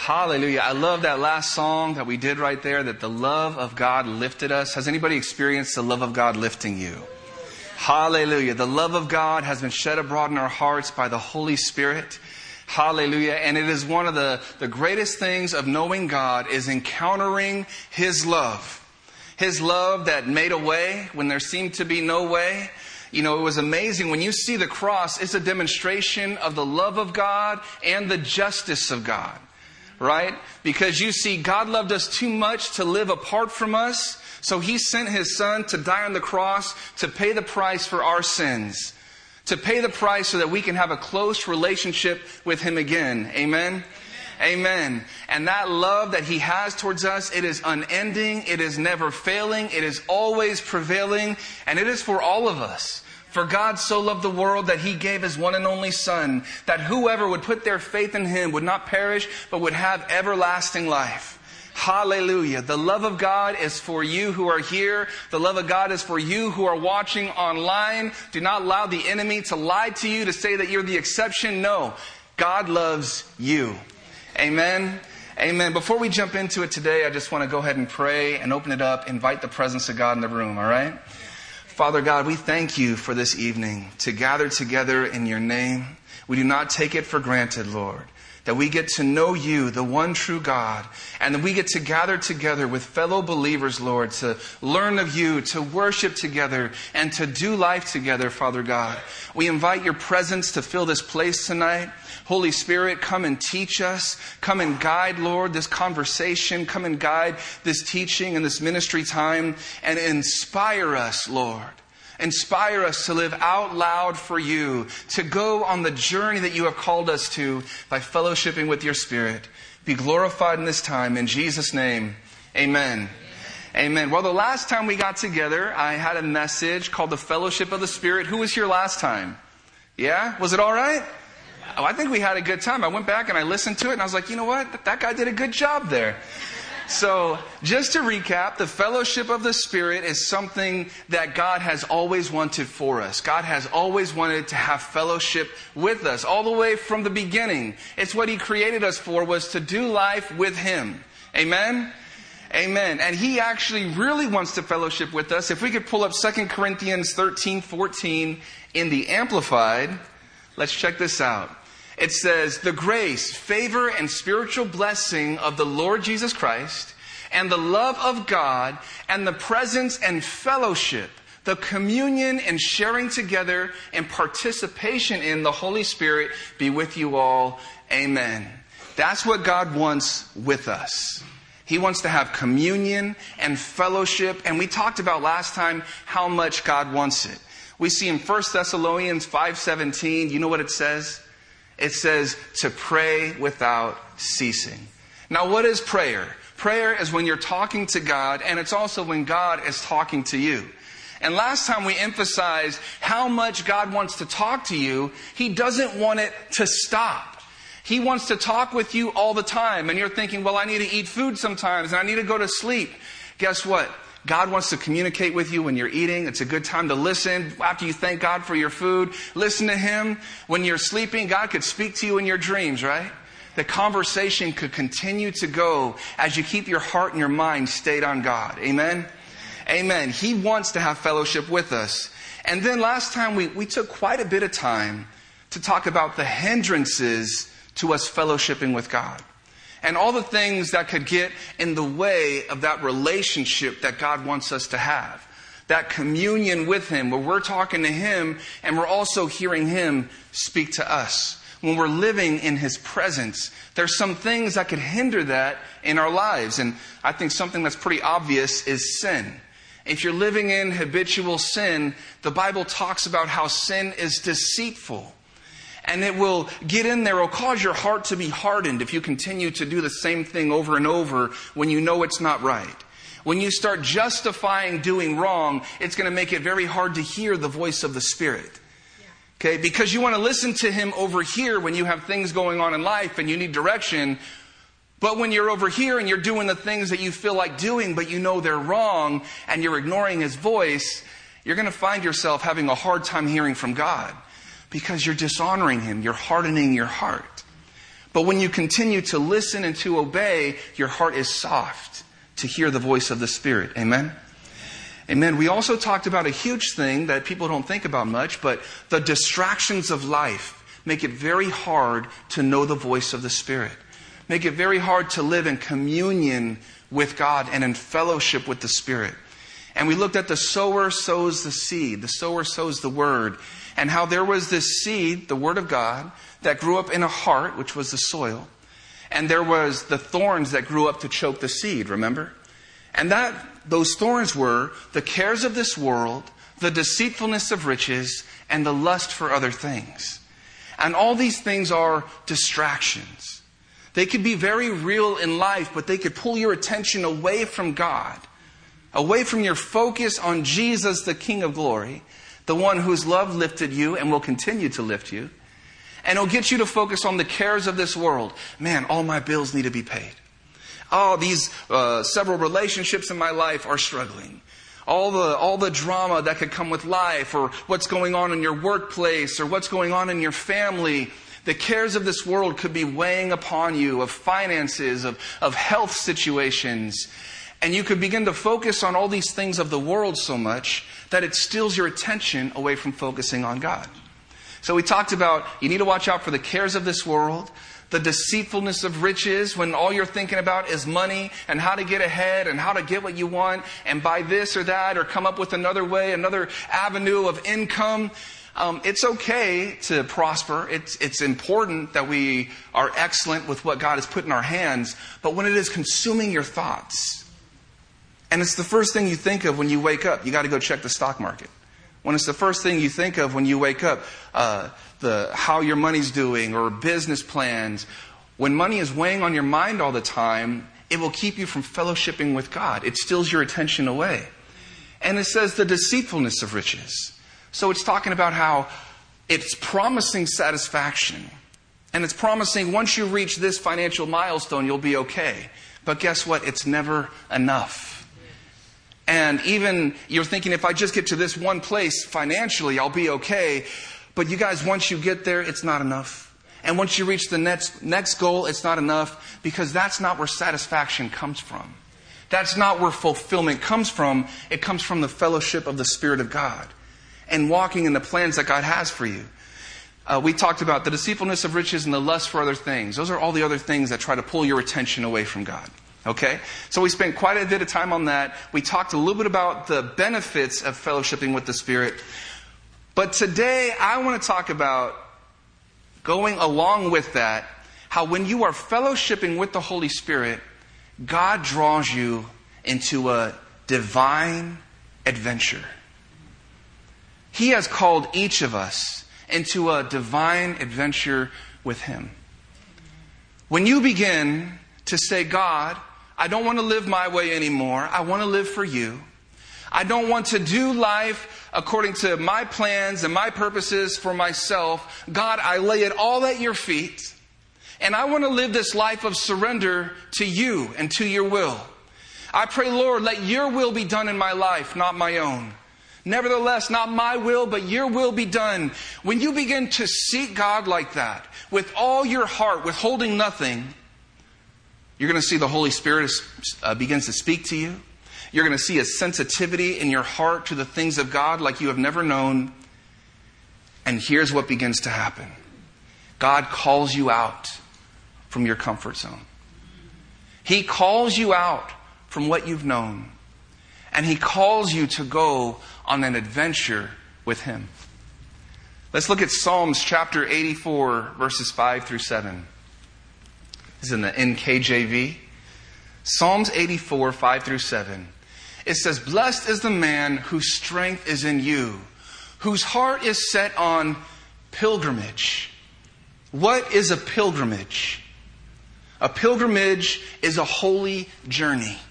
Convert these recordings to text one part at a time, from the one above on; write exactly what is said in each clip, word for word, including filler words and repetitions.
Hallelujah. I love that last song that we did right there, that the love of God lifted us. Has anybody experienced the love of God lifting you? Hallelujah. The love of God has been shed abroad in our hearts by the Holy Spirit. Hallelujah. And it is one of the, the greatest things of knowing God is encountering His love. His love that made a way when there seemed to be no way. You know, it was amazing. When you see the cross, it's a demonstration of the love of God and the justice of God. Right? Because you see, God loved us too much to live apart from us. So He sent His Son to die on the cross to pay the price for our sins. To pay the price so that we can have a close relationship with Him again. Amen? Amen. Amen. And that love that He has towards us, it is unending. It is never failing. It is always prevailing. And it is for all of us. For God so loved the world that He gave His one and only Son, that whoever would put their faith in Him would not perish, but would have everlasting life. Hallelujah. The love of God is for you who are here. The love of God is for you who are watching online. Do not allow the enemy to lie to you, to say that you're the exception. No, God loves you. Amen. Amen. Before we jump into it today, I just want to go ahead and pray and open it up, invite the presence of God in the room. All right. Father God, we thank You for this evening to gather together in Your name. We do not take it for granted, Lord, that we get to know You, the one true God, and that we get to gather together with fellow believers, Lord, to learn of You, to worship together, and to do life together, Father God. We invite Your presence to fill this place tonight. Holy Spirit, come and teach us. Come and guide, Lord, this conversation. Come and guide this teaching and this ministry time, and inspire us, Lord. Inspire us to live out loud for You, to go on the journey that You have called us to by fellowshipping with Your Spirit. Be glorified in this time. In Jesus' name, amen. Amen. Well, the last time we got together, I had a message called the Fellowship of the Spirit. Who was here last time? Yeah? Was it all right? Oh, I think we had a good time. I went back and I listened to it and I was like, you know what? That guy did a good job there. So, just to recap, the fellowship of the Spirit is something that God has always wanted for us. God has always wanted to have fellowship with us, all the way from the beginning. It's what He created us for, was to do life with Him. Amen? Amen. And He actually really wants to fellowship with us. If we could pull up Second Corinthians thirteen fourteen in the Amplified, let's check this out. It says, the grace, favor, and spiritual blessing of the Lord Jesus Christ, and the love of God, and the presence and fellowship, the communion and sharing together and participation in the Holy Spirit be with you all. Amen. That's what God wants with us. He wants to have communion and fellowship. And we talked about last time how much God wants it. We see in First Thessalonians five seventeen, you know what it says? It says to pray without ceasing. Now, what is prayer? Prayer is when you're talking to God, and it's also when God is talking to you. And last time we emphasized how much God wants to talk to you. He doesn't want it to stop. He wants to talk with you all the time. And you're thinking, well, I need to eat food sometimes, and I need to go to sleep. Guess what? God wants to communicate with you when you're eating. It's a good time to listen. After you thank God for your food, listen to Him. When you're sleeping, God could speak to you in your dreams, right? The conversation could continue to go as you keep your heart and your mind stayed on God. Amen? Amen. He wants to have fellowship with us. And then last time we, we took quite a bit of time to talk about the hindrances to us fellowshipping with God. And all the things that could get in the way of that relationship that God wants us to have. That communion with Him, where we're talking to Him and we're also hearing Him speak to us. When we're living in His presence, there's some things that could hinder that in our lives. And I think something that's pretty obvious is sin. If you're living in habitual sin, the Bible talks about how sin is deceitful. And it will get in there. It will cause your heart to be hardened if you continue to do the same thing over and over when you know it's not right. When you start justifying doing wrong, it's going to make it very hard to hear the voice of the Spirit. Okay, because you want to listen to Him over here when you have things going on in life and you need direction. But when you're over here and you're doing the things that you feel like doing, but you know they're wrong and you're ignoring His voice, you're going to find yourself having a hard time hearing from God. Because you're dishonoring Him. You're hardening your heart. But when you continue to listen and to obey, your heart is soft to hear the voice of the Spirit. Amen? Amen. We also talked about a huge thing that people don't think about much, but the distractions of life make it very hard to know the voice of the Spirit. Make it very hard to live in communion with God and in fellowship with the Spirit. And we looked at the sower sows the seed. The sower sows the word. And how there was this seed, the word of God, that grew up in a heart, which was the soil. And there was the thorns that grew up to choke the seed, remember? And that those thorns were the cares of this world, the deceitfulness of riches, and the lust for other things. And all these things are distractions. They could be very real in life, but they could pull your attention away from God, away from your focus on Jesus, the King of glory, the one whose love lifted you and will continue to lift you. And it'll get you to focus on the cares of this world. Man, all my bills need to be paid. Oh, these uh, several relationships in my life are struggling. All the all the drama that could come with life, or what's going on in your workplace, or what's going on in your family. The cares of this world could be weighing upon you, of finances, of, of health situations. And you could begin to focus on all these things of the world so much that it steals your attention away from focusing on God. So we talked about you need to watch out for the cares of this world, the deceitfulness of riches, when all you're thinking about is money and how to get ahead and how to get what you want and buy this or that or come up with another way, another avenue of income. Um, it's okay to prosper. It's, it's important that we are excellent with what God has put in our hands. But when it is consuming your thoughts, and it's the first thing you think of when you wake up, you got to go check the stock market. When it's the first thing you think of when you wake up, uh, the how your money's doing or business plans, when money is weighing on your mind all the time, it will keep you from fellowshipping with God. It steals your attention away. And it says the deceitfulness of riches. So it's talking about how it's promising satisfaction. And it's promising once you reach this financial milestone, you'll be okay. But guess what? It's never enough. And even you're thinking, if I just get to this one place financially, I'll be okay. But you guys, once you get there, it's not enough. And once you reach the next, next goal, it's not enough. Because that's not where satisfaction comes from. That's not where fulfillment comes from. It comes from the fellowship of the Spirit of God. And walking in the plans that God has for you. Uh, we talked about the deceitfulness of riches and the lust for other things. Those are all the other things that try to pull your attention away from God. Okay? So we spent quite a bit of time on that. We talked a little bit about the benefits of fellowshipping with the Spirit. But today, I want to talk about going along with that, how when you are fellowshipping with the Holy Spirit, God draws you into a divine adventure. He has called each of us into a divine adventure with Him. When you begin to say, God, I don't want to live my way anymore. I want to live for you. I don't want to do life according to my plans and my purposes for myself. God, I lay it all at your feet. And I want to live this life of surrender to you and to your will. I pray, Lord, let your will be done in my life, not my own. Nevertheless, not my will, but your will be done. When you begin to seek God like that, with all your heart, withholding nothing, you're going to see the Holy Spirit uh, begins to speak to you. You're going to see a sensitivity in your heart to the things of God like you have never known. And here's what begins to happen. God calls you out from your comfort zone. He calls you out from what you've known. And He calls you to go on an adventure with Him. Let's look at Psalms chapter eighty-four, verses five through seven. This is in the N K J V. Psalms eighty-four, five through seven. It says, blessed is the man whose strength is in you, whose heart is set on pilgrimage. What is a pilgrimage? A pilgrimage is a holy journey.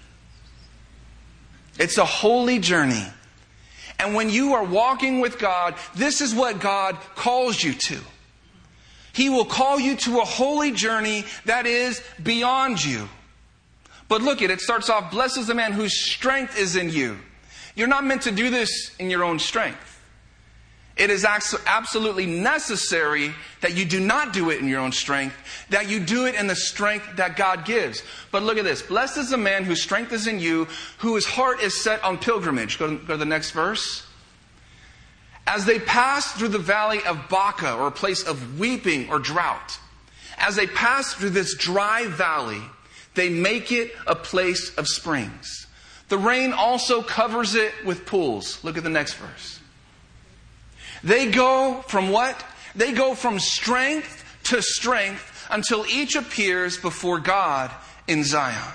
It's a holy journey. And when you are walking with God, this is what God calls you to. He will call you to a holy journey that is beyond you. But look at it, it starts off, blessed is the man whose strength is in you. You're not meant to do this in your own strength. It is absolutely necessary that you do not do it in your own strength, that you do it in the strength that God gives. But look at this. Blessed is the man whose strength is in you, whose heart is set on pilgrimage. Go to, go to the next verse. As they pass through the valley of Baca, or a place of weeping or drought, as they pass through this dry valley, they make it a place of springs. The rain also covers it with pools. Look at the next verse. They go from what? They go from strength to strength until each appears before God in Zion.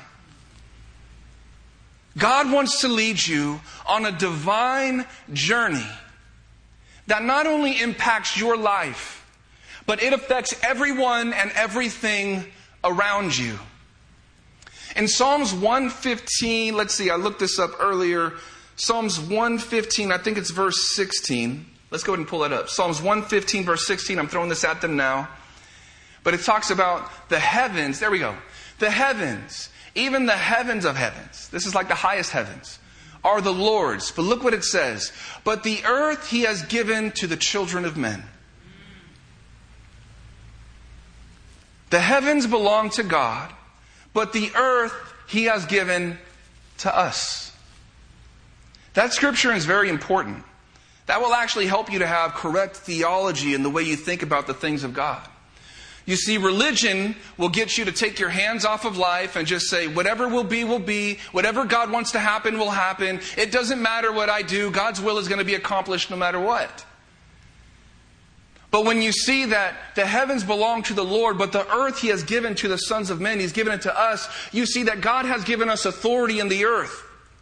God wants to lead you on a divine journey that not only impacts your life, but it affects everyone and everything around you. In Psalms one fifteen, let's see, I looked this up earlier. Psalms one fifteen, I think it's verse sixteen. Let's go ahead and pull that up. Psalms one fifteen, verse sixteen. I'm throwing this at them now. But it talks about the heavens. There we go. The heavens, even the heavens of heavens. This is like the highest heavens, are the Lord's. But look what it says. But the earth He has given to the children of men. The heavens belong to God, but the earth He has given to us. That scripture is very important. That will actually help you to have correct theology in the way you think about the things of God. You see, religion will get you to take your hands off of life and just say, whatever will be, will be. Whatever God wants to happen, will happen. It doesn't matter what I do. God's will is going to be accomplished no matter what. But when you see that the heavens belong to the Lord, but the earth He has given to the sons of men, He's given it to us, you see that God has given us authority in the earth.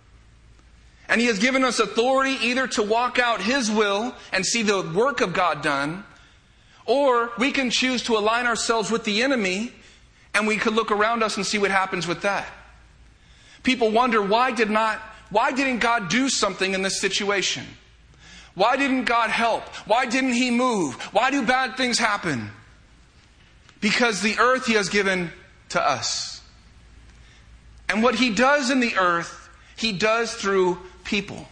And He has given us authority either to walk out His will and see the work of God done, or we can choose to align ourselves with the enemy and we could look around us and see what happens with that. People wonder, why did not, why didn't God do something in this situation? Why didn't God help? Why didn't He move? Why do bad things happen? Because the earth He has given to us. And what He does in the earth, He does through people.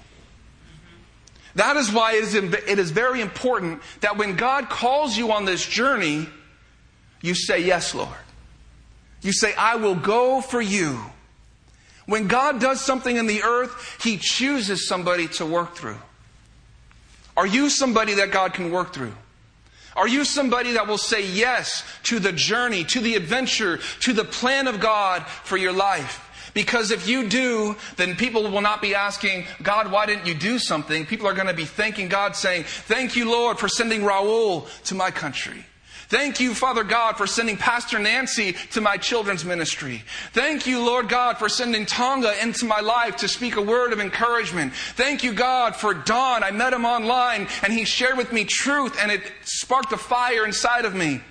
That is why it is, it is very important that when God calls you on this journey, you say, yes, Lord. You say, I will go for you. When God does something in the earth, He chooses somebody to work through. Are you somebody that God can work through? Are you somebody that will say yes to the journey, to the adventure, to the plan of God for your life? Because if you do, then people will not be asking, God, why didn't you do something? People are going to be thanking God, saying, thank you, Lord, for sending Raul to my country. Thank you, Father God, for sending Pastor Nancy to my children's ministry. Thank you, Lord God, for sending Tonga into my life to speak a word of encouragement. Thank you, God, for Don. I met him online and he shared with me truth and it sparked a fire inside of me.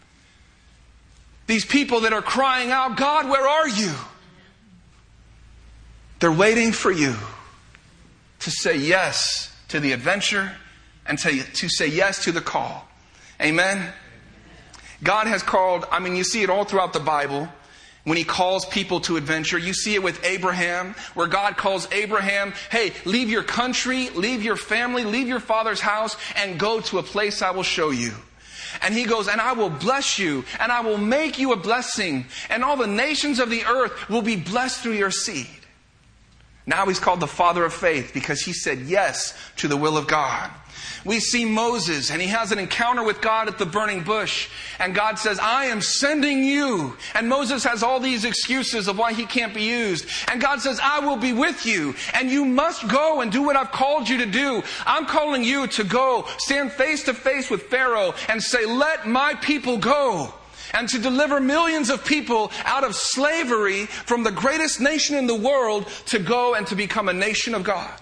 These people that are crying out, God, where are you? They're waiting for you to say yes to the adventure and to, to say yes to the call. Amen? God has called, I mean, you see it all throughout the Bible. When He calls people to adventure, you see it with Abraham, where God calls Abraham, hey, leave your country, leave your family, leave your father's house, and go to a place I will show you. And He goes, and I will bless you, and I will make you a blessing, and all the nations of the earth will be blessed through your seed. Now He's called the father of faith because he said yes to the will of God. We see Moses, and he has an encounter with God at the burning bush. And God says, I am sending you. And Moses has all these excuses of why he can't be used. And God says, I will be with you. And you must go and do what I've called you to do. I'm calling you to go stand face to face with Pharaoh and say, let my people go. And to deliver millions of people out of slavery from the greatest nation in the world to go and to become a nation of God.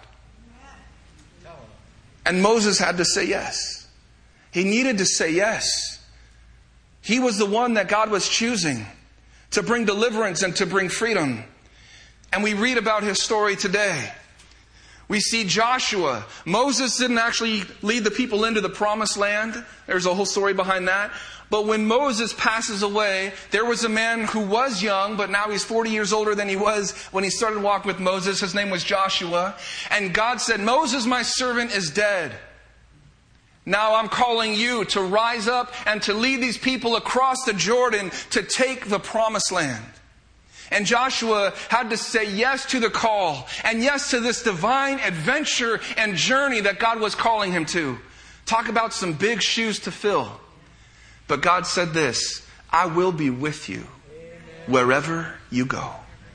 And Moses had to say yes. He needed to say yes. He was the one that God was choosing to bring deliverance and to bring freedom. And we read about his story today. We see Joshua. Moses didn't actually lead the people into the promised land. There's a whole story behind that. But when Moses passes away, there was a man who was young, but now he's forty years older than he was when he started walking with Moses. His name was Joshua. And God said, Moses, my servant, is dead. Now I'm calling you to rise up and to lead these people across the Jordan to take the promised land. And Joshua had to say yes to the call and yes to this divine adventure and journey that God was calling him to. Talk about some big shoes to fill. But God said this, I will be with you wherever you go.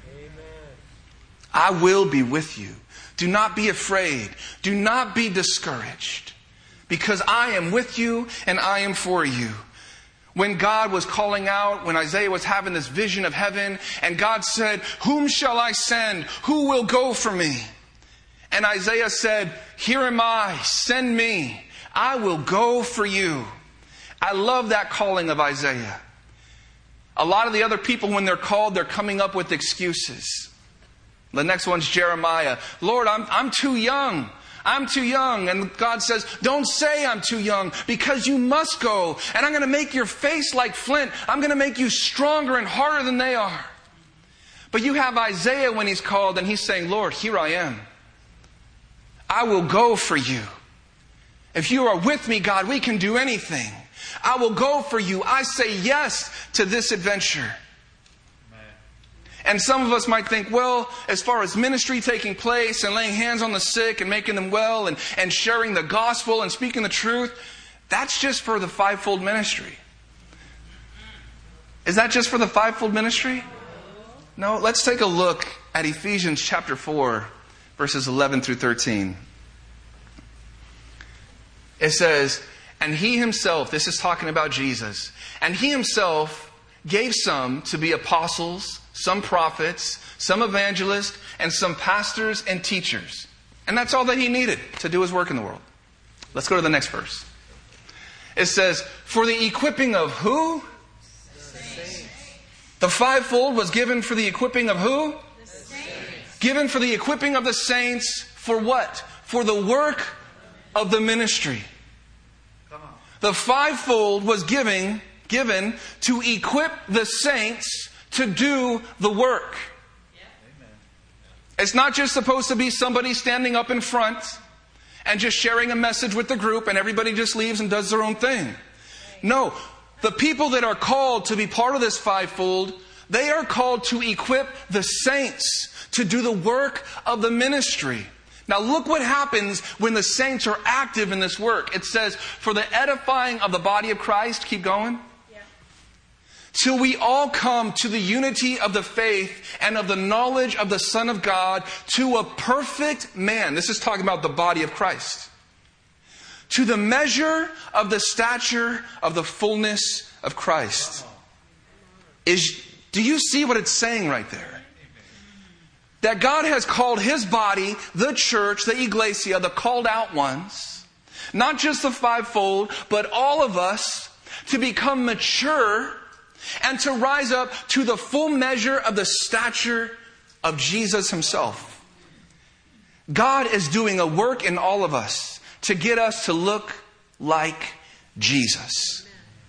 I will be with you. Do not be afraid. Do not be discouraged. Because I am with you and I am for you. When God was calling out, when Isaiah was having this vision of heaven, and God said, whom shall I send? Who will go for me? And Isaiah said, here am I, send me. I will go for you. I love that calling of Isaiah. A lot of the other people, when they're called, they're coming up with excuses. The next one's Jeremiah. Lord, I'm, I'm too young. I'm too young. And God says, don't say I'm too young, because you must go. And I'm going to make your face like flint. I'm going to make you stronger and harder than they are. But you have Isaiah when he's called and he's saying, Lord, here I am. I will go for you. If you are with me, God, we can do anything. I will go for you. I say yes to this adventure. And some of us might think, well, as far as ministry taking place and laying hands on the sick and making them well and, and sharing the gospel and speaking the truth, that's just for the fivefold ministry. Is that just for the fivefold ministry? No, let's take a look at Ephesians chapter four, verses eleven through thirteen. It says, and he himself, this is talking about Jesus, and he himself gave some to be apostles, some prophets, some evangelists, and some pastors and teachers. And that's all that he needed to do his work in the world. Let's go to the next verse. It says, for the equipping of who? The saints. The fivefold was given for the equipping of who? The saints. Given for the equipping of the saints for what? For the work of the ministry. Come on. The fivefold was giving, given to equip the saints to do the work. Yeah. It's not just supposed to be somebody standing up in front and just sharing a message with the group and everybody just leaves and does their own thing. No, the people that are called to be part of this fivefold, they are called to equip the saints to do the work of the ministry. Now look what happens when the saints are active in this work. It says, for the edifying of the body of Christ, keep going. Till we all come to the unity of the faith and of the knowledge of the Son of God, to a perfect man. This is talking about the body of Christ. To the measure of the stature of the fullness of Christ. Is, do you see what it's saying right there? That God has called His body, the church, the Iglesia, the called out ones, not just the fivefold, but all of us, to become mature and to rise up to the full measure of the stature of Jesus Himself. God is doing a work in all of us to get us to look like Jesus.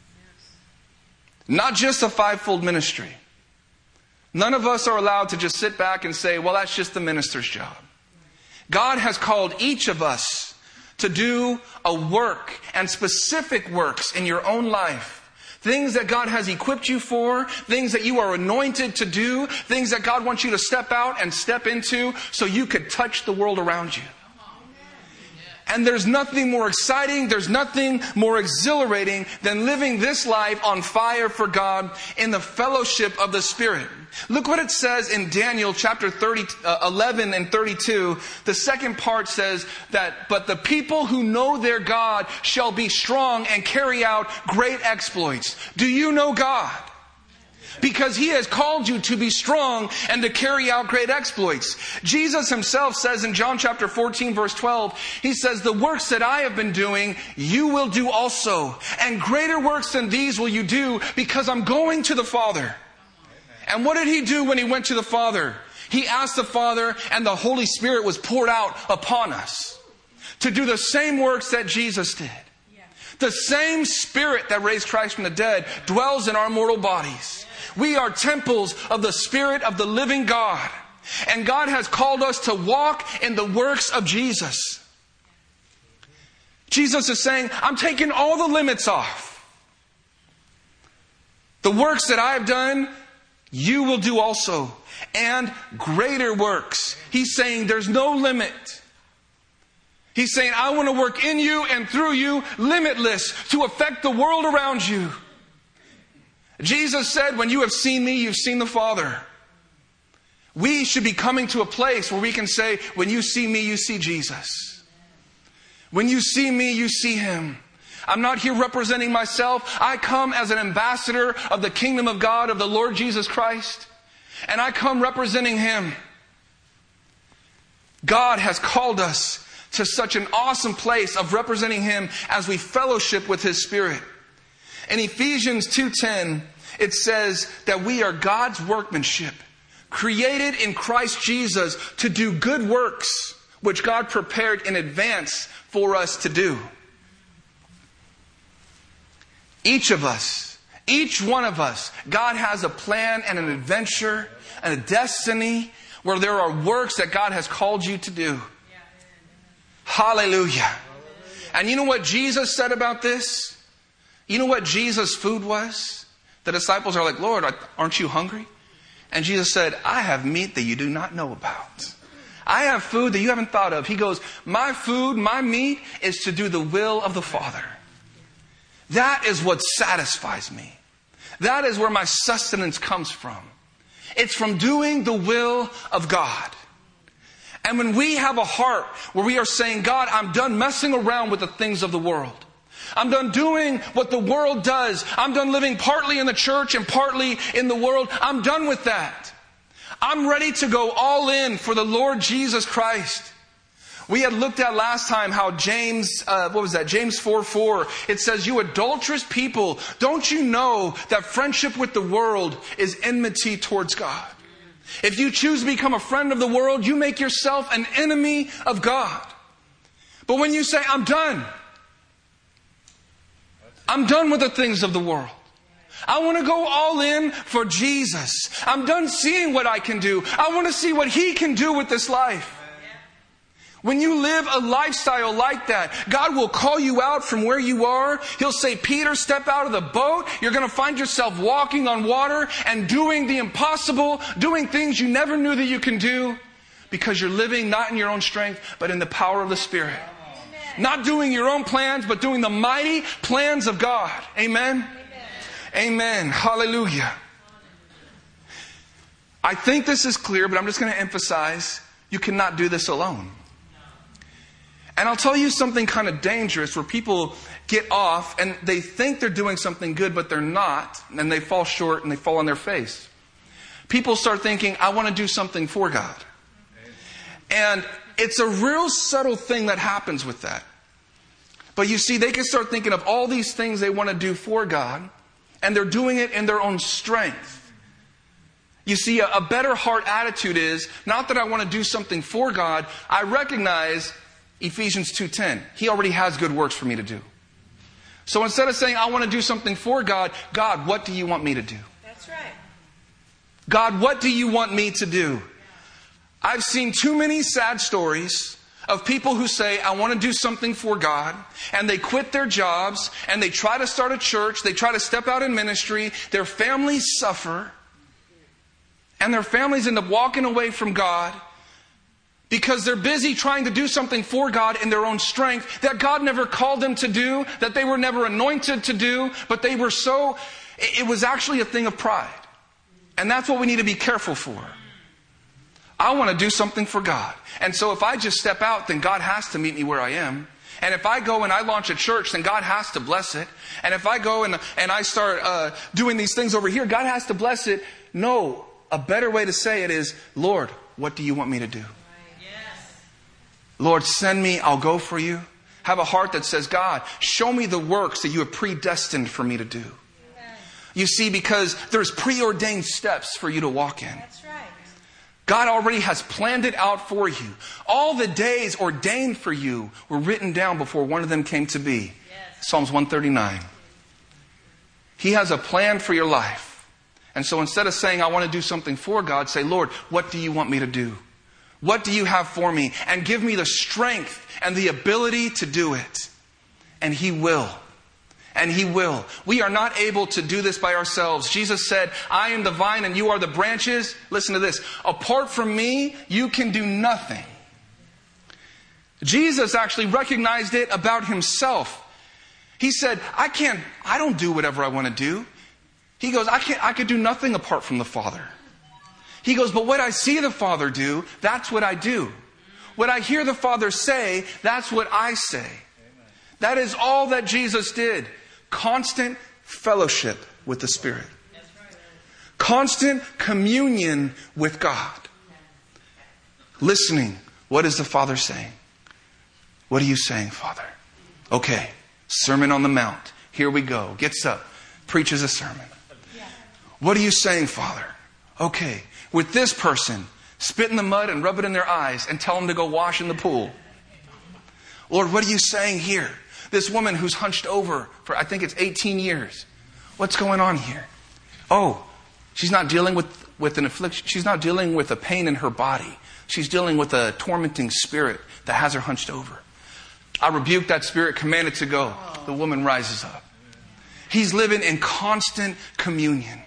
Not just a fivefold ministry. None of us are allowed to just sit back and say, well, that's just the minister's job. God has called each of us to do a work and specific works in your own life. Things that God has equipped you for, things that you are anointed to do, things that God wants you to step out and step into so you could touch the world around you. And there's nothing more exciting, there's nothing more exhilarating than living this life on fire for God in the fellowship of the Spirit. Look what it says in Daniel chapter thirty, uh, eleven and thirty-two. The second part says that, but the people who know their God shall be strong and carry out great exploits. Do you know God? Because He has called you to be strong and to carry out great exploits. Jesus Himself says in John chapter fourteen verse twelve, He says, the works that I have been doing, you will do also. And greater works than these will you do, because I'm going to the Father. And what did He do when He went to the Father? He asked the Father, and the Holy Spirit was poured out upon us to do the same works that Jesus did. The same Spirit that raised Christ from the dead dwells in our mortal bodies. We are temples of the Spirit of the living God. And God has called us to walk in the works of Jesus. Jesus is saying, I'm taking all the limits off. The works that I have done, you will do also. And greater works. He's saying there's no limit. He's saying, I want to work in you and through you, limitless, to affect the world around you. Jesus said, when you have seen me, you've seen the Father. We should be coming to a place where we can say, when you see me, you see Jesus. When you see me, you see Him. I'm not here representing myself. I come as an ambassador of the kingdom of God, of the Lord Jesus Christ. And I come representing Him. God has called us to such an awesome place of representing Him as we fellowship with His Spirit. In Ephesians two ten, it says that we are God's workmanship, created in Christ Jesus to do good works, which God prepared in advance for us to do. Each of us, each one of us, God has a plan and an adventure and a destiny where there are works that God has called you to do. Hallelujah. And you know what Jesus said about this? You know what Jesus' food was? The disciples are like, Lord, aren't you hungry? And Jesus said, I have meat that you do not know about. I have food that you haven't thought of. He goes, my food, my meat is to do the will of the Father. That is what satisfies me. That is where my sustenance comes from. It's from doing the will of God. And when we have a heart where we are saying, God, I'm done messing around with the things of the world. I'm done doing what the world does. I'm done living partly in the church and partly in the world. I'm done with that. I'm ready to go all in for the Lord Jesus Christ. We had looked at last time how James, uh, what was that? James four four. It says, you adulterous people, don't you know that friendship with the world is enmity towards God? If you choose to become a friend of the world, you make yourself an enemy of God. But when you say, I'm done. I'm done with the things of the world. I want to go all in for Jesus. I'm done seeing what I can do. I want to see what He can do with this life. When you live a lifestyle like that, God will call you out from where you are. He'll say, Peter, step out of the boat. You're going to find yourself walking on water and doing the impossible, doing things you never knew that you can do, because you're living not in your own strength, but in the power of the Spirit. Amen. Not doing your own plans, but doing the mighty plans of God. Amen? Amen. Amen. Hallelujah. I think this is clear, but I'm just going to emphasize, you cannot do this alone. And I'll tell you something kind of dangerous where people get off and they think they're doing something good, but they're not. And they fall short and they fall on their face. People start thinking, I want to do something for God. And it's a real subtle thing that happens with that. But you see, they can start thinking of all these things they want to do for God, and they're doing it in their own strength. You see, a, a better heart attitude is, not that I want to do something for God, I recognize Ephesians two ten. He already has good works for me to do. So instead of saying, I want to do something for God, God, what do you want me to do? That's right. God, what do you want me to do? I've seen too many sad stories of people who say, I want to do something for God, and they quit their jobs, and they try to start a church, they try to step out in ministry, their families suffer, and their families end up walking away from God, because they're busy trying to do something for God in their own strength that God never called them to do, that they were never anointed to do, but they were so, it was actually a thing of pride. And that's what we need to be careful for. I want to do something for God. And so if I just step out, then God has to meet me where I am. And if I go and I launch a church, then God has to bless it. And if I go and, and I start uh, doing these things over here, God has to bless it. No, a better way to say it is, Lord, what do you want me to do? Lord, send me, I'll go for you. Have a heart that says, God, show me the works that you have predestined for me to do. Amen. You see, because there's preordained steps for you to walk in. That's right. God already has planned it out for you. All the days ordained for you were written down before one of them came to be. Yes. Psalms one thirty-nine. He has a plan for your life. And so instead of saying, I want to do something for God, say, Lord, what do you want me to do? What do you have for me? And give me the strength and the ability to do it. And He will. And He will. We are not able to do this by ourselves. Jesus said, I am the vine and you are the branches. Listen to this. Apart from me, you can do nothing. Jesus actually recognized it about Himself. He said, I can't, I don't do whatever I want to do. He goes, I can't, I could do nothing apart from the Father. He goes, but what I see the Father do, that's what I do. What I hear the Father say, that's what I say. Amen. That is all that Jesus did. Constant fellowship with the Spirit. Right. Constant communion with God. Listening. What is the Father saying? What are you saying, Father? Okay. Sermon on the Mount. Here we go. Gets up. Preaches a sermon. What are you saying, Father? Okay. With this person, spit in the mud and rub it in their eyes and tell them to go wash in the pool. Lord, what are you saying here? This woman who's hunched over for, I think it's eighteen years. What's going on here? Oh, she's not dealing with, with an affliction. She's not dealing with a pain in her body. She's dealing with a tormenting spirit that has her hunched over. I rebuke that spirit, command it to go. The woman rises up. He's living in constant communion.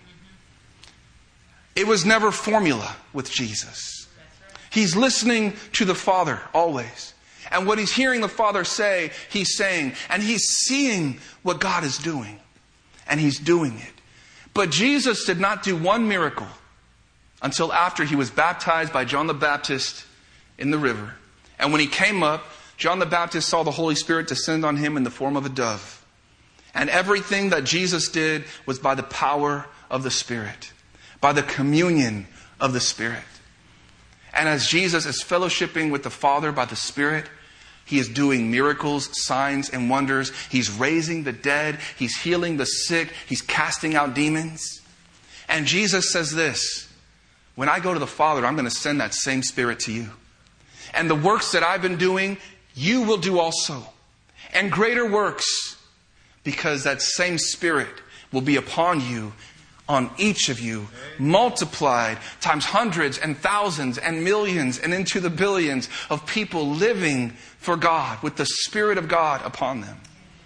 It was never formula with Jesus. He's listening to the Father always. And what he's hearing the Father say, he's saying. And he's seeing what God is doing. And he's doing it. But Jesus did not do one miracle until after he was baptized by John the Baptist in the river. And when he came up, John the Baptist saw the Holy Spirit descend on him in the form of a dove. And everything that Jesus did was by the power of the Spirit. By the communion of the Spirit. And as Jesus is fellowshipping with the Father by the Spirit, He is doing miracles, signs, and wonders. He's raising the dead. He's healing the sick. He's casting out demons. And Jesus says this, when I go to the Father, I'm going to send that same Spirit to you. And the works that I've been doing, you will do also. And greater works, because that same Spirit will be upon you, on each of you, multiplied times hundreds and thousands and millions and into the billions of people living for God with the Spirit of God upon them.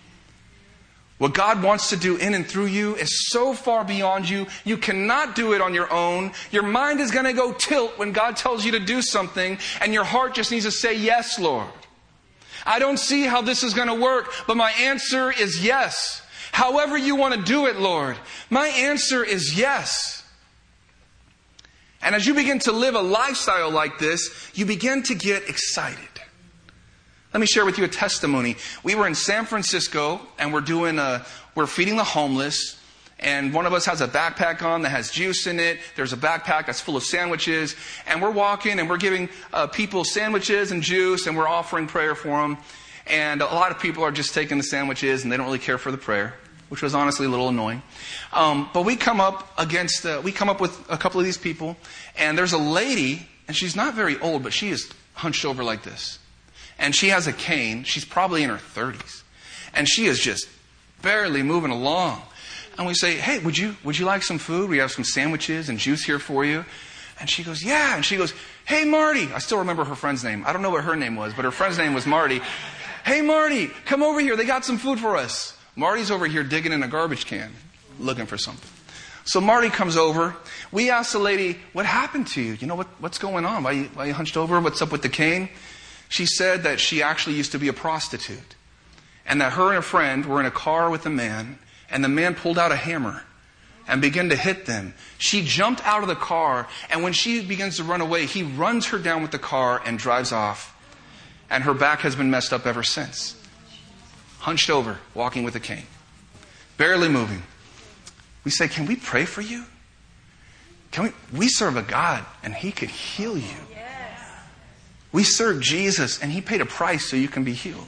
What God wants to do in and through you is so far beyond you. You cannot do it on your own. Your mind is going to go tilt when God tells you to do something, and your heart just needs to say, yes, Lord. I don't see how this is going to work, but my answer is yes. However you want to do it, Lord, my answer is yes. And as you begin to live a lifestyle like this, you begin to get excited. Let me share with you a testimony. We were in San Francisco, and we're doing a, we're feeding the homeless. And one of us has a backpack on that has juice in it. There's a backpack that's full of sandwiches. And we're walking, and we're giving uh, people sandwiches and juice, and we're offering prayer for them. And a lot of people are just taking the sandwiches, and they don't really care for the prayer, which was honestly a little annoying. Um, but we come up against, uh, we come up with a couple of these people, and there's a lady, and she's not very old, but she is hunched over like this. And she has a cane. She's probably in her thirties. And she is just barely moving along. And we say, hey, would you, would you like some food? We have some sandwiches and juice here for you. And she goes, yeah. And she goes, hey, Marty. I still remember her friend's name. I don't know what her name was, but her friend's name was Marty. Hey, Marty, come over here. They got some food for us. Marty's over here digging in a garbage can, looking for something. So Marty comes over. We asked the lady, what happened to you? You know, what, what's going on? Why are, you, why are you hunched over? What's up with the cane? She said that she actually used to be a prostitute. And that her and a friend were in a car with a man. And the man pulled out a hammer and began to hit them. She jumped out of the car. And when she begins to run away, he runs her down with the car and drives off. And her back has been messed up ever since. Hunched over, walking with a cane. Barely moving. We say, can we pray for you? Can we? We serve a God, and He could heal you. Yes. We serve Jesus, and He paid a price so you can be healed.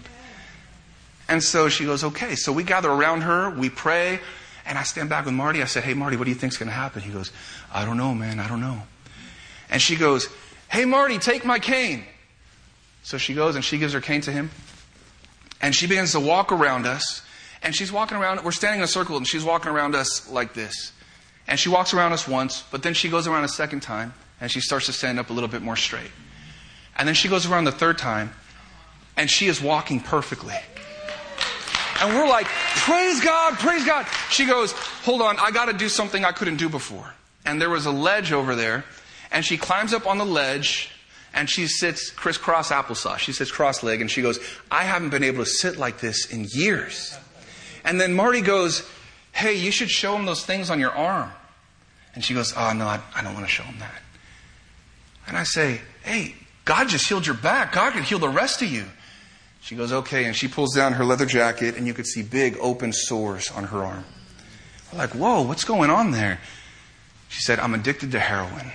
And so she goes, okay. So we gather around her, we pray, and I stand back with Marty. I said, hey, Marty, what do you think's going to happen? He goes, I don't know, man, I don't know. And she goes, hey, Marty, take my cane. So she goes and she gives her cane to him. And she begins to walk around us. And she's walking around. We're standing in a circle and she's walking around us like this. And she walks around us once. But then she goes around a second time. And she starts to stand up a little bit more straight. And then she goes around the third time. And she is walking perfectly. And we're like, praise God, praise God. She goes, hold on, I got to do something I couldn't do before. And there was a ledge over there. And she climbs up on the ledge and she sits crisscross applesauce. She sits cross-legged and she goes, I haven't been able to sit like this in years. And then Marty goes, hey, you should show him those things on your arm. And she goes, oh, no, I, I don't want to show him that. And I say, hey, God just healed your back. God could heal the rest of you. She goes, okay. And she pulls down her leather jacket and you could see big open sores on her arm. We're like, whoa, what's going on there? She said, I'm addicted to heroin.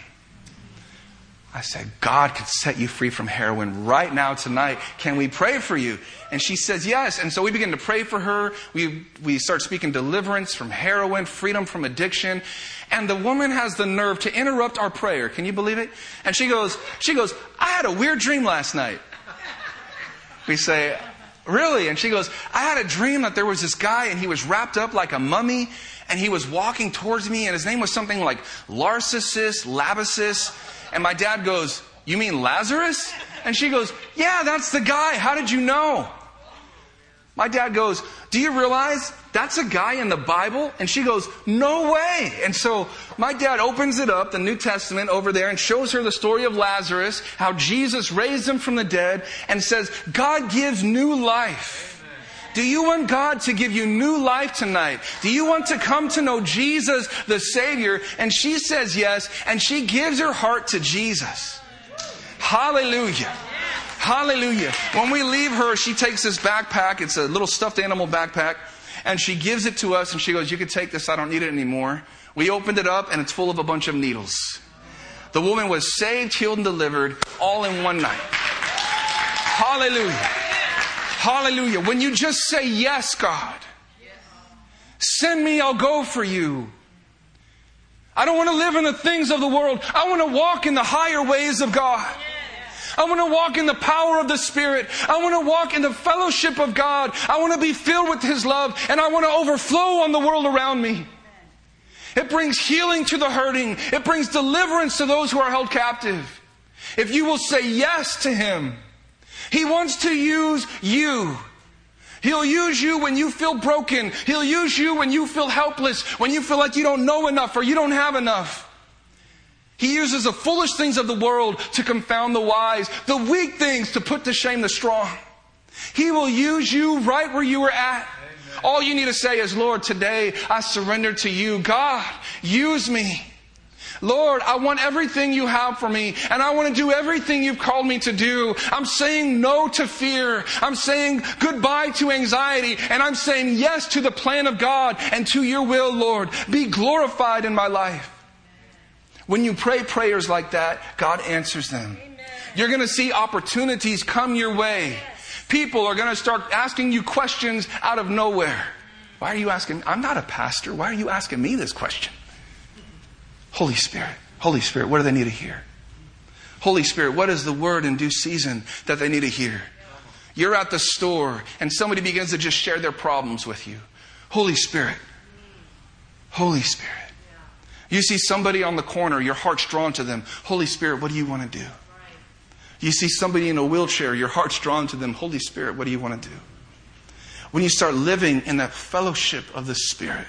I said, God could set you free from heroin right now tonight. Can we pray for you? And she says, yes. And so we begin to pray for her. We we start speaking deliverance from heroin, freedom from addiction. And the woman has the nerve to interrupt our prayer. Can you believe it? And she goes, she goes, I had a weird dream last night. We say, really? And she goes, I had a dream that there was this guy and he was wrapped up like a mummy and he was walking towards me and his name was something like Larcissus, Labasis. And my dad goes, you mean Lazarus? And she goes, yeah, that's the guy. How did you know? My dad goes, do you realize that's a guy in the Bible? And she goes, no way. And so my dad opens it up, the New Testament over there, and shows her the story of Lazarus, how Jesus raised him from the dead, and says, God gives new life. Do you want God to give you new life tonight? Do you want to come to know Jesus, the Savior? And she says yes, and she gives her heart to Jesus. Hallelujah. Hallelujah. When we leave her, she takes this backpack. It's a little stuffed animal backpack. And she gives it to us, and she goes, you can take this. I don't need it anymore. We opened it up, and it's full of a bunch of needles. The woman was saved, healed, and delivered all in one night. Hallelujah. Hallelujah. When you just say, yes, God, send me, I'll go for you. I don't want to live in the things of the world. I want to walk in the higher ways of God. I want to walk in the power of the Spirit. I want to walk in the fellowship of God. I want to be filled with His love, and I want to overflow on the world around me. It brings healing to the hurting. It brings deliverance to those who are held captive. If you will say yes to Him, He wants to use you. He'll use you when you feel broken. He'll use you when you feel helpless, when you feel like you don't know enough or you don't have enough. He uses the foolish things of the world to confound the wise, the weak things to put to shame the strong. He will use you right where you are at. Amen. All you need to say is, Lord, today I surrender to you. God, use me. Lord, I want everything you have for me, and I want to do everything you've called me to do. I'm saying no to fear. I'm saying goodbye to anxiety, and I'm saying yes to the plan of God and to your will, Lord. Be glorified in my life. When you pray prayers like that, God answers them. Amen. You're going to see opportunities come your way. Yes. People are going to start asking you questions out of nowhere. Why are you asking? I'm not a pastor. Why are you asking me this question? Holy Spirit, Holy Spirit, what do they need to hear? Holy Spirit, what is the word in due season that they need to hear? You're at the store and somebody begins to just share their problems with you. Holy Spirit, Holy Spirit. You see somebody on the corner, your heart's drawn to them. Holy Spirit, what do you want to do? You see somebody in a wheelchair, your heart's drawn to them. Holy Spirit, what do you want to do? When you start living in that fellowship of the Spirit,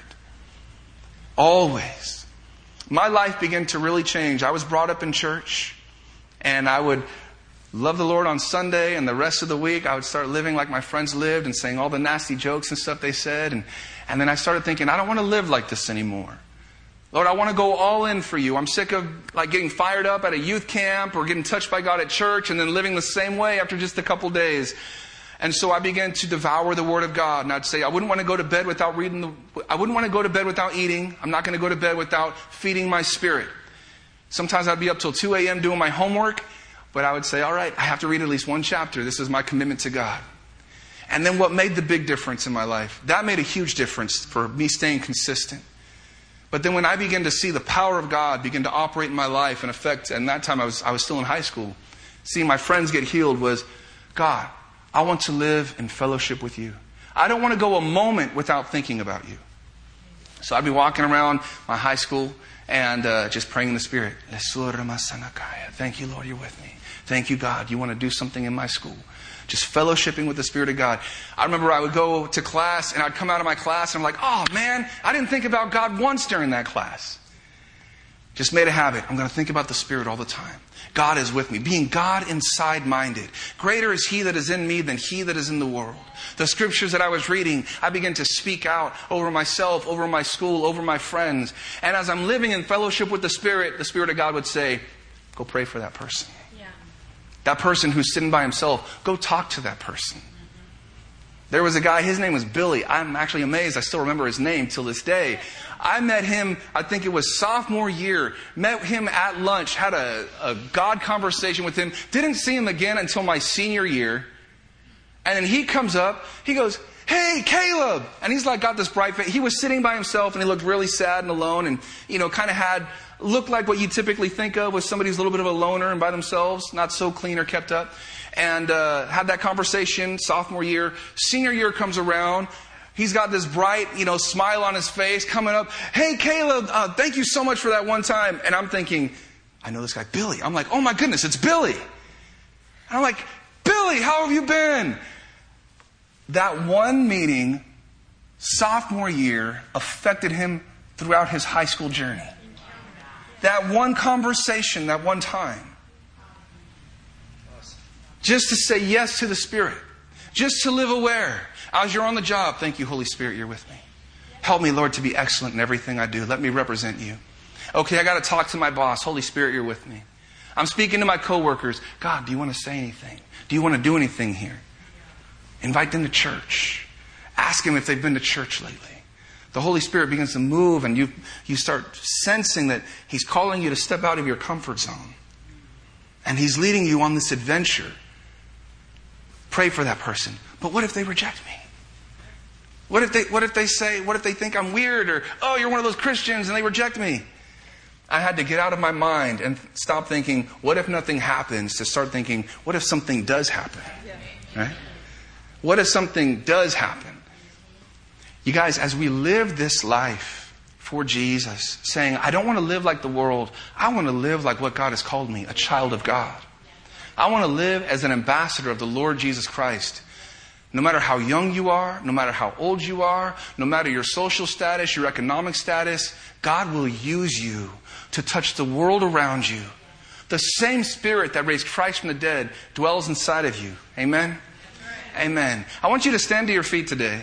always, my life began to really change. I was brought up in church, and I would love the Lord on Sunday, and the rest of the week I would start living like my friends lived and saying all the nasty jokes and stuff they said. And, and then I started thinking, I don't want to live like this anymore. Lord, I want to go all in for you. I'm sick of like getting fired up at a youth camp or getting touched by God at church and then living the same way after just a couple days. And so I began to devour the Word of God. And I'd say, I wouldn't want to go to bed without reading the, I wouldn't want to go to bed without eating. I'm not going to go to bed without feeding my spirit. Sometimes I'd be up till two a.m. doing my homework, but I would say, all right, I have to read at least one chapter. This is my commitment to God. And then what made the big difference in my life? That made a huge difference for me staying consistent. But then when I began to see the power of God begin to operate in my life and affect, and that time I was I was still in high school, seeing my friends get healed was, God, I want to live in fellowship with you. I don't want to go a moment without thinking about you. So I'd be walking around my high school and uh, just praying in the Spirit. Thank you, Lord, you're with me. Thank you, God, you want to do something in my school. Just fellowshipping with the Spirit of God. I remember I would go to class and I'd come out of my class and I'm like, oh man, I didn't think about God once during that class. Just made a habit. I'm going to think about the Spirit all the time. God is with me. Being God inside minded. Greater is He that is in me than he that is in the world. The scriptures that I was reading, I began to speak out over myself, over my school, over my friends. And as I'm living in fellowship with the Spirit, the Spirit of God would say, go pray for that person. Yeah. That person who's sitting by himself, go talk to that person. There was a guy, his name was Billy. I'm actually amazed. I still remember his name till this day. I met him, I think it was sophomore year. Met him at lunch, had a, a God conversation with him. Didn't see him again until my senior year. And then he comes up, he goes, hey, Caleb. And he's like got this bright face. He was sitting by himself and he looked really sad and alone and, you know, kind of had, looked like what you typically think of with somebody who's a little bit of a loner and by themselves, not so clean or kept up. And uh, had that conversation sophomore year. Senior year comes around. He's got this bright, you know, smile on his face coming up. Hey, Caleb, uh, thank you so much for that one time. And I'm thinking, I know this guy, Billy. I'm like, oh my goodness, it's Billy. And I'm like, Billy, how have you been? That one meeting, sophomore year, affected him throughout his high school journey. That one conversation, that one time. Just to say yes to the Spirit. Just to live aware. As you're on the job, thank you, Holy Spirit, you're with me. Help me, Lord, to be excellent in everything I do. Let me represent you. Okay, I got to talk to my boss. Holy Spirit, you're with me. I'm speaking to my coworkers. God, do you want to say anything? Do you want to do anything here? Invite them to church. Ask them if they've been to church lately. The Holy Spirit begins to move and you, you start sensing that He's calling you to step out of your comfort zone. And He's leading you on this adventure. Pray for that person. But what if they reject me? What if they, what if they say, what if they think I'm weird or, oh, you're one of those Christians and they reject me? I had to get out of my mind and stop thinking, what if nothing happens, to start thinking, what if something does happen? Right? What if something does happen? You guys, as we live this life for Jesus, saying, I don't want to live like the world. I want to live like what God has called me, a child of God. I want to live as an ambassador of the Lord Jesus Christ. No matter how young you are, no matter how old you are, no matter your social status, your economic status, God will use you to touch the world around you. The same Spirit that raised Christ from the dead dwells inside of you. Amen? Amen. I want you to stand to your feet today.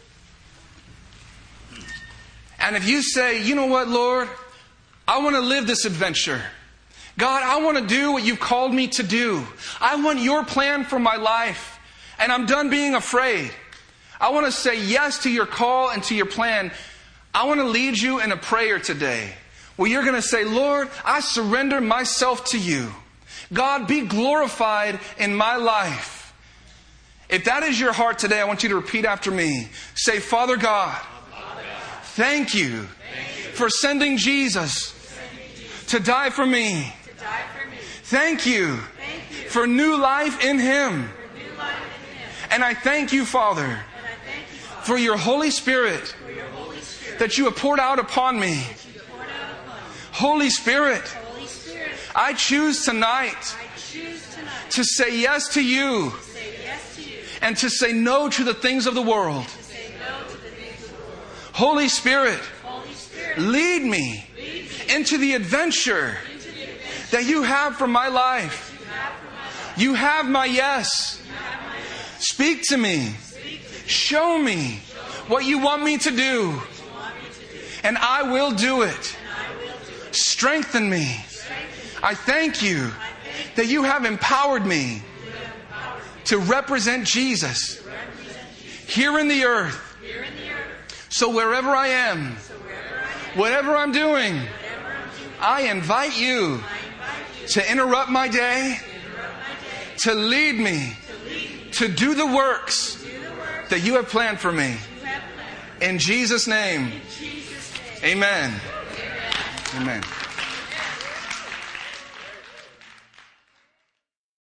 And if you say, you know what, Lord, I want to live this adventure. God, I want to do what you've called me to do. I want your plan for my life. And I'm done being afraid. I want to say yes to your call and to your plan. I want to lead you in a prayer today where you're going to say, Lord, I surrender myself to you. God, be glorified in my life. If that is your heart today, I want you to repeat after me. Say, Father God, thank you for sending Jesus to die for me. Thank you for new life in Him. And I thank you, Father, for your Holy Spirit that you have poured out upon me. Holy Spirit, I choose tonight to say yes to you and to say no to the things of the world. Holy Spirit, lead me into the adventure that you have for my life. You have my yes. Speak to me. Show me what you want me to do. And I will do it. Strengthen me. I thank you that you have empowered me to represent Jesus here in the earth. So wherever I am, whatever I'm doing, I invite you to interrupt my day, to lead me, to do the works that you have planned for me. In Jesus' name, amen. Amen.